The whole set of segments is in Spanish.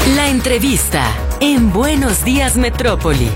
La entrevista en Buenos Días Metrópoli.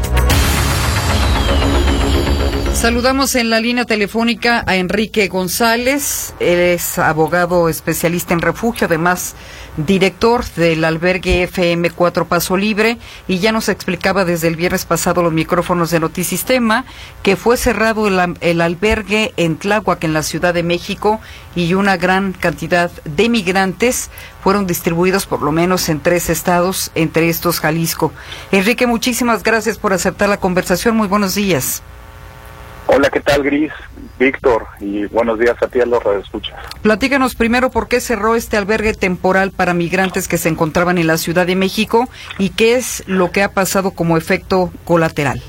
Saludamos en la línea telefónica a Enrique González. Él es abogado especialista en refugio, además director del albergue FM 4 Paso Libre, y ya nos explicaba desde el viernes pasado los micrófonos de Notisistema que fue cerrado el albergue en Tláhuac, en la Ciudad de México, y una gran cantidad de migrantes fueron distribuidos por lo menos en 3 estados, entre estos Jalisco. Enrique, muchísimas gracias por aceptar la conversación. Muy buenos días. Hola, ¿qué tal, Gris? Víctor, y buenos días a ti, a los radioescuchas. Platícanos primero por qué cerró este albergue temporal para migrantes que se encontraban en la Ciudad de México y qué es lo que ha pasado como efecto colateral.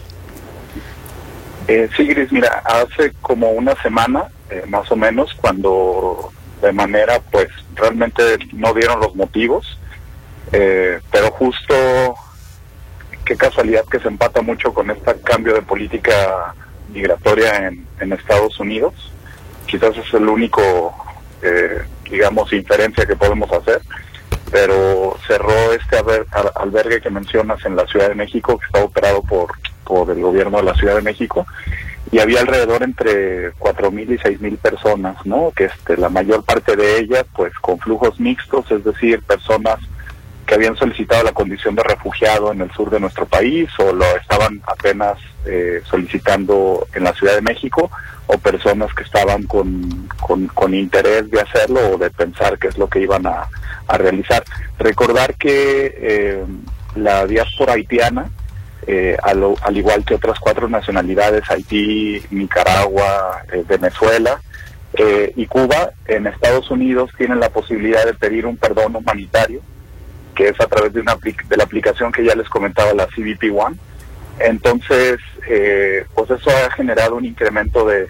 Sí, Gris, mira, hace como una semana, más o menos, cuando de manera, pues, realmente no dieron los motivos, pero justo, qué casualidad que se empata mucho con este cambio de política migratoria en Estados Unidos. Quizás es el único, digamos, inferencia que podemos hacer, pero cerró este albergue que mencionas en la Ciudad de México, que está operado por el gobierno de la Ciudad de México, y había alrededor entre 4,000 y 6,000 personas, ¿no? Que la mayor parte de ellas, pues, con flujos mixtos, es decir, personas que habían solicitado la condición de refugiado en el sur de nuestro país o lo estaban apenas solicitando en la Ciudad de México, o personas que estaban con interés de hacerlo o de pensar qué es lo que iban a realizar. Recordar que la diáspora haitiana, al igual que otras 4 nacionalidades, Haití, Nicaragua, Venezuela y Cuba, en Estados Unidos tienen la posibilidad de pedir un perdón humanitario, que es a través de la aplicación que ya les comentaba, la CBP One. Entonces, pues eso ha generado un incremento de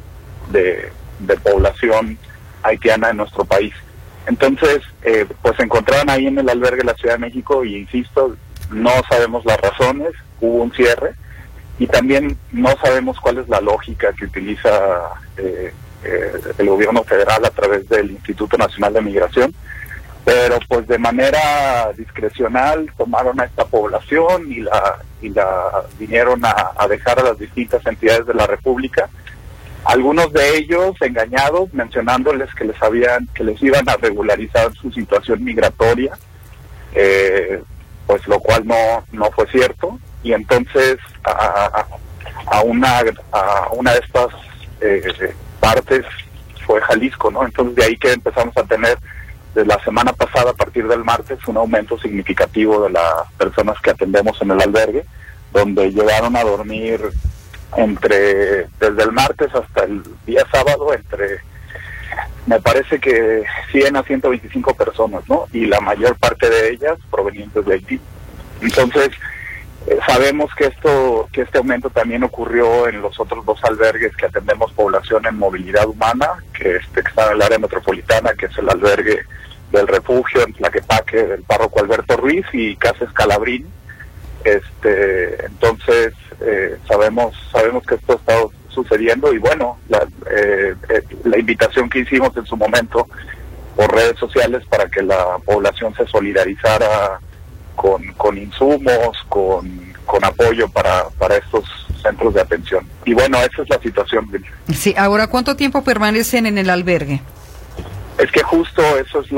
población haitiana en nuestro país. Entonces, pues se encontraban ahí en el albergue de la Ciudad de México, y insisto, no sabemos las razones, hubo un cierre, y también no sabemos cuál es la lógica que utiliza el gobierno federal a través del Instituto Nacional de Migración, pero pues de manera discrecional tomaron a esta población y la vinieron a dejar a las distintas entidades de la República. Algunos de ellos engañados, mencionándoles que les iban a regularizar su situación migratoria, pues lo cual no fue cierto, y entonces a una de estas partes fue Jalisco, ¿no? Entonces de ahí que empezamos a tener, desde la semana pasada, a partir del martes, un aumento significativo de las personas que atendemos en el albergue, donde llegaron a dormir desde el martes hasta el día sábado, me parece que 100 a 125 personas, ¿no? Y la mayor parte de ellas provenientes de Haití. Entonces, sabemos que este aumento también ocurrió en los otros 2 albergues que atendemos población en movilidad humana, que está en el área metropolitana, que es el albergue del refugio en Tlaquepaque del párroco Alberto Ruiz y Casa Escalabrín. Entonces, sabemos que esto está sucediendo, y bueno, la invitación que hicimos en su momento por redes sociales para que la población se solidarizara con insumos, con apoyo para estos centros de atención. Y bueno, esa es la situación. Sí, ahora, ¿cuánto tiempo permanecen en el albergue? Es que justo eso es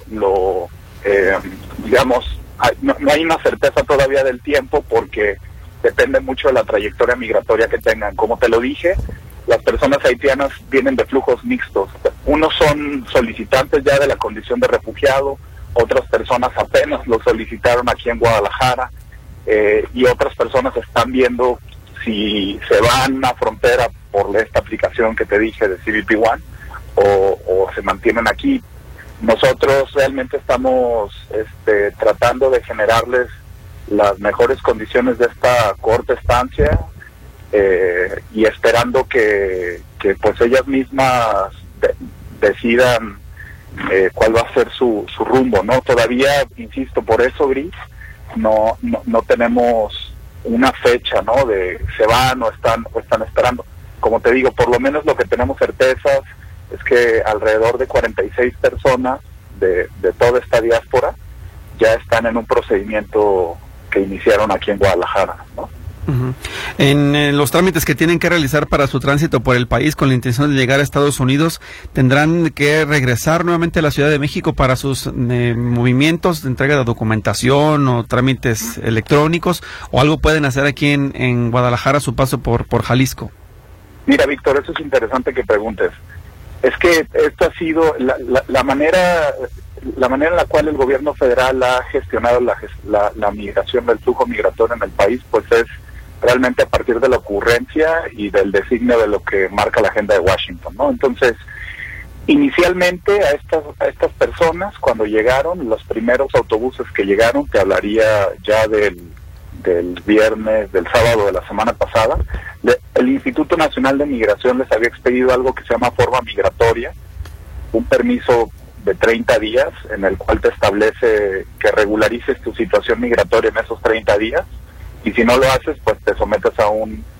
digamos, no hay una certeza todavía del tiempo, porque depende mucho de la trayectoria migratoria que tengan. Como te lo dije, las personas haitianas vienen de flujos mixtos. Unos son solicitantes ya de la condición de refugiado, otras personas apenas lo solicitaron aquí en Guadalajara, y otras personas están viendo si se van a frontera por esta aplicación que te dije de CBP One o se mantienen aquí. Nosotros realmente estamos tratando de generarles las mejores condiciones de esta corta estancia, y esperando que pues ellas mismas decidan cuál va a ser su rumbo, ¿no? Todavía, insisto, por eso, Gris, no tenemos una fecha, ¿no? De se van o están esperando. Como te digo, por lo menos lo que tenemos certezas es que alrededor de 46 personas de toda esta diáspora ya están están en un procedimiento que iniciaron aquí en Guadalajara, ¿no? Uh-huh. En los trámites que tienen que realizar para su tránsito por el país con la intención de llegar a Estados Unidos, ¿tendrán que regresar nuevamente a la Ciudad de México para sus movimientos de entrega de documentación o trámites electrónicos, o algo pueden hacer aquí en Guadalajara a su paso por Jalisco? Mira, Víctor, eso es interesante que preguntes. Es que esto ha sido la manera en la cual el gobierno federal ha gestionado la migración, del flujo migratorio en el país, pues es realmente a partir de la ocurrencia y del designio de lo que marca la agenda de Washington, ¿no? Entonces, inicialmente a estas personas, cuando llegaron, los primeros autobuses que llegaron, te hablaría ya del viernes, del sábado de la semana pasada, el Instituto Nacional de Migración les había expedido algo que se llama forma migratoria, un permiso de 30 días en el cual te establece que regularices tu situación migratoria en esos 30 días, y si no lo haces, pues te sometes a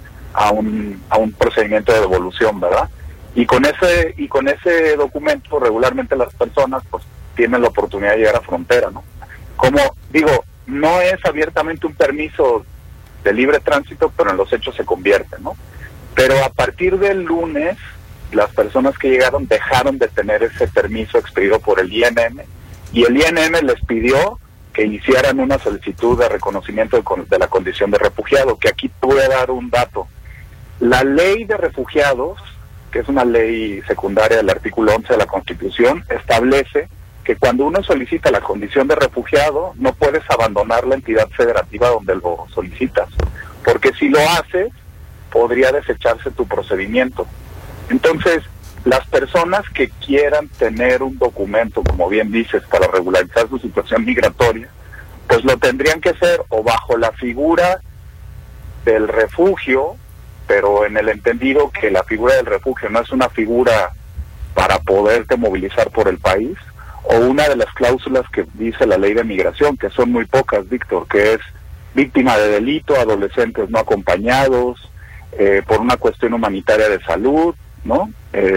un procedimiento de devolución, ¿verdad? Y con ese documento regularmente las personas pues tienen la oportunidad de llegar a frontera, ¿no? Como digo, no es abiertamente un permiso de libre tránsito, pero en los hechos se convierte, ¿no? Pero a partir del lunes, las personas que llegaron dejaron de tener ese permiso expedido por el INM, y el INM les pidió que iniciaran una solicitud de reconocimiento de la condición de refugiado, que aquí te voy a dar un dato. La ley de refugiados, que es una ley secundaria del artículo 11 de la Constitución, establece que cuando uno solicita la condición de refugiado, no puedes abandonar la entidad federativa donde lo solicitas, porque si lo haces, podría desecharse tu procedimiento. Entonces, las personas que quieran tener un documento, como bien dices, para regularizar su situación migratoria, pues lo tendrían que hacer o bajo la figura del refugio, pero en el entendido que la figura del refugio no es una figura para poderte movilizar por el país, o una de las cláusulas que dice la ley de migración, que son muy pocas, Víctor, que es víctima de delito, adolescentes no acompañados, por una cuestión humanitaria de salud, ¿no?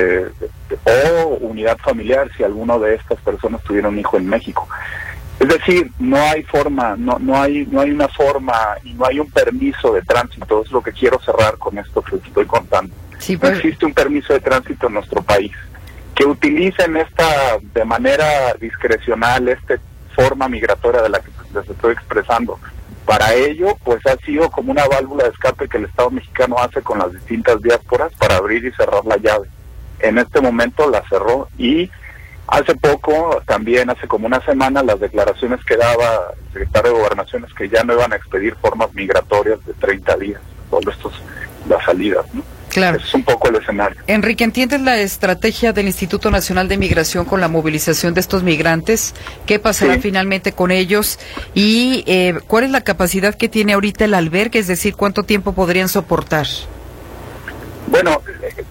O unidad familiar si alguno de estas personas tuviera un hijo en México. Es decir, no hay forma, no hay una forma y no hay un permiso de tránsito. Es lo que quiero cerrar con esto que les estoy contando. Sí, pues... No existe un permiso de tránsito en nuestro país. Que utilicen de manera discrecional esta forma migratoria de la que les estoy expresando. Para ello, pues ha sido como una válvula de escape que el Estado mexicano hace con las distintas diásporas para abrir y cerrar la llave. En este momento la cerró, y hace poco, también hace como una semana, las declaraciones que daba el secretario de Gobernación es que ya no iban a expedir formas migratorias de 30 días, solo las salidas, ¿no? Claro. Es un poco el escenario. Enrique, ¿entiendes la estrategia del Instituto Nacional de Migración con la movilización de estos migrantes? ¿Qué pasará finalmente con ellos? ¿Y cuál es la capacidad que tiene ahorita el albergue? Es decir, ¿cuánto tiempo podrían soportar? Bueno,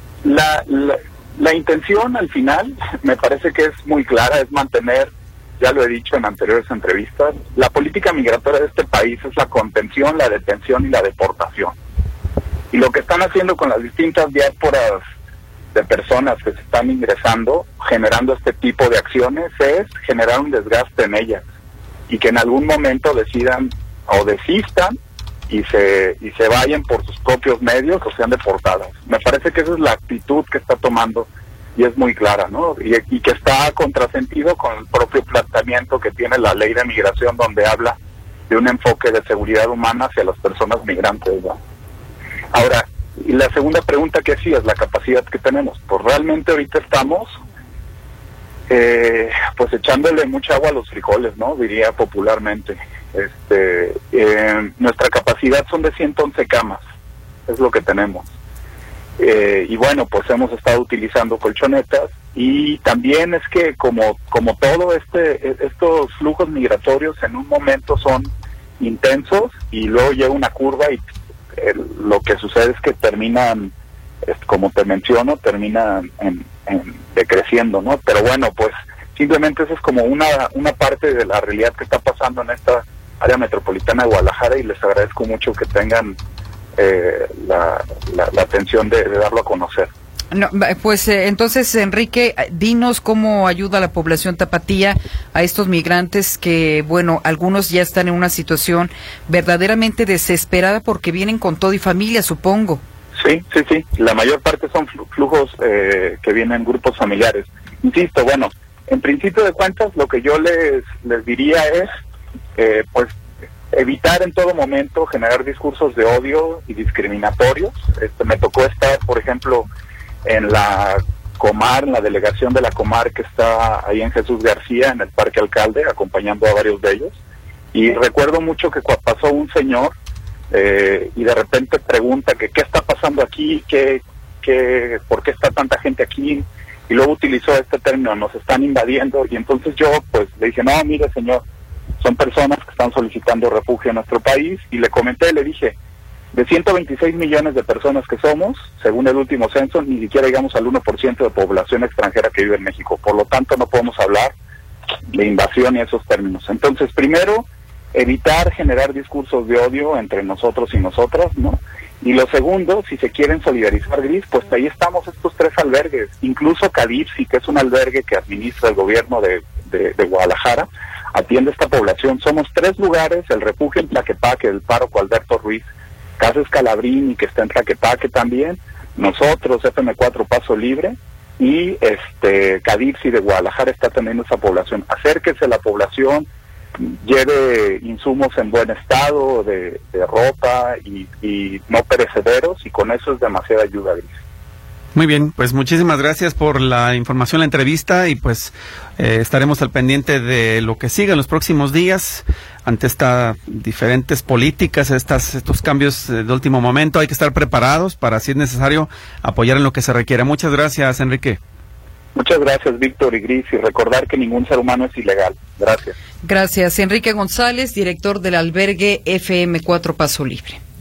la intención al final me parece que es muy clara, es mantener, ya lo he dicho en anteriores entrevistas, la política migratoria de este país es la contención, la detención y la deportación. Y lo que están haciendo con las distintas diásporas de personas que se están ingresando, generando este tipo de acciones, es generar un desgaste en ellas. Y que en algún momento decidan o desistan y se vayan por sus propios medios o sean deportadas. Me parece que esa es la actitud que está tomando y es muy clara, ¿no? Y que está a contrasentido con el propio planteamiento que tiene la ley de migración, donde habla de un enfoque de seguridad humana hacia las personas migrantes, ¿no? Ahora, y la segunda pregunta que hacías, la capacidad que tenemos, pues realmente ahorita estamos pues echándole mucha agua a los frijoles, ¿no? Diría popularmente. Nuestra capacidad son de 111 camas, es lo que tenemos. Y bueno, pues hemos estado utilizando colchonetas, y también es que como todo estos flujos migratorios en un momento son intensos y luego llega una curva y lo que sucede es que terminan, como te menciono, terminan en decreciendo, ¿no? Pero bueno, pues simplemente eso es como una parte de la realidad que está pasando en esta área metropolitana de Guadalajara, y les agradezco mucho que tengan la atención de darlo a conocer. No, pues entonces, Enrique, dinos cómo ayuda la población tapatía a estos migrantes que, bueno, algunos ya están en una situación verdaderamente desesperada porque vienen con todo y familia, supongo. Sí. La mayor parte son flujos que vienen en grupos familiares. Insisto, bueno, en principio de cuentas, lo que yo les diría es, pues, evitar en todo momento generar discursos de odio y discriminatorios. Me tocó estar, por ejemplo, en la Comar, en la delegación de la Comar que está ahí en Jesús García, en el Parque Alcalde, acompañando a varios de ellos. Y recuerdo mucho que pasó un señor y de repente pregunta que qué está pasando aquí, por qué está tanta gente aquí, y luego utilizó este término, nos están invadiendo, y entonces yo pues le dije, no, mire señor, son personas que están solicitando refugio en nuestro país, y le comenté, le dije, de 126 millones de personas que somos, según el último censo, ni siquiera llegamos al 1% de población extranjera que vive en México, por lo tanto no podemos hablar de invasión y esos términos. Entonces, primero, evitar generar discursos de odio entre nosotros y nosotras, ¿no? Y lo segundo, si se quieren solidarizar, Gris, pues ahí estamos estos 3 albergues, incluso Cadipsi, que es un albergue que administra el gobierno de Guadalajara, atiende a esta población. Somos 3 lugares, el refugio en Tlaquepaque, el párroco Alberto Ruiz, Casa Escalabrini, que está en Tlaquepaque también, nosotros, FM4 Paso Libre, y Cadipsi de Guadalajara está atendiendo a esa población. Acérquese a la población, lleve insumos en buen estado, de ropa y no perecederos, y con eso es demasiada ayuda, Gris. Muy bien, pues muchísimas gracias por la información, la entrevista, y pues estaremos al pendiente de lo que siga en los próximos días ante estas diferentes políticas, estos cambios de último momento. Hay que estar preparados para, si es necesario, apoyar en lo que se requiera. Muchas gracias, Enrique. Muchas gracias, Víctor y Gris, y recordar que ningún ser humano es ilegal. Gracias. Gracias, Enrique González, director del albergue FM4 Paso Libre.